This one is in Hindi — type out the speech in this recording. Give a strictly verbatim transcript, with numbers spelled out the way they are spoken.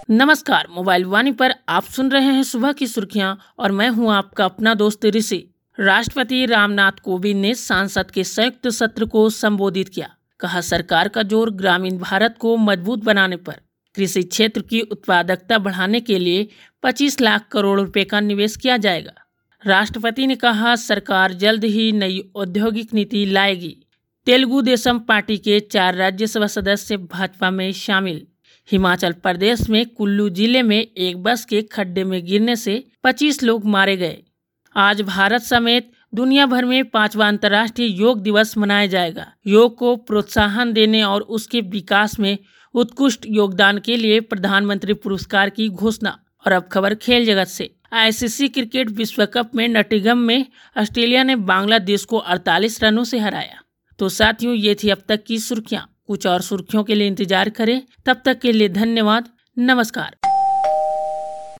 नमस्कार, मोबाइल वाणी पर आप सुन रहे हैं सुबह की सुर्खियां और मैं हूं आपका अपना दोस्त ऋषि। राष्ट्रपति रामनाथ कोविंद ने संसद के संयुक्त सत्र को संबोधित किया। कहा, सरकार का जोर ग्रामीण भारत को मजबूत बनाने पर। कृषि क्षेत्र की उत्पादकता बढ़ाने के लिए पच्चीस लाख करोड़ रुपए का निवेश किया जाएगा। राष्ट्रपति ने कहा, सरकार जल्द ही नई औद्योगिक नीति लाएगी। तेलुगु देशम पार्टी के चार राज्यसभा सदस्य भाजपा में शामिल। हिमाचल प्रदेश में कुल्लू जिले में एक बस के खड्डे में गिरने से पच्चीस लोग मारे गए। आज भारत समेत दुनिया भर में पांचवा अंतर्राष्ट्रीय योग दिवस मनाया जाएगा। योग को प्रोत्साहन देने और उसके विकास में उत्कृष्ट योगदान के लिए प्रधानमंत्री पुरस्कार की घोषणा। और अब खबर खेल जगत से। आईसीसी क्रिकेट विश्व कप में नटिंघम में ऑस्ट्रेलिया ने बांग्लादेश को अड़तालीस रनों से हराया। तो साथियों, ये थी अब तक की सुर्खियां। कुछ और सुर्खियों के लिए इंतजार करें। तब तक के लिए धन्यवाद। नमस्कार।